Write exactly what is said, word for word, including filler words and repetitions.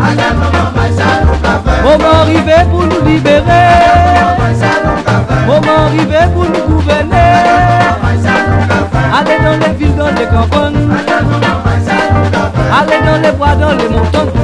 Moment arrivé pour nous libérer. Moment arrivé pour nous gouverner. Allez dans les villes, dans les campagnes. Allez dans les bois, dans les montagnes.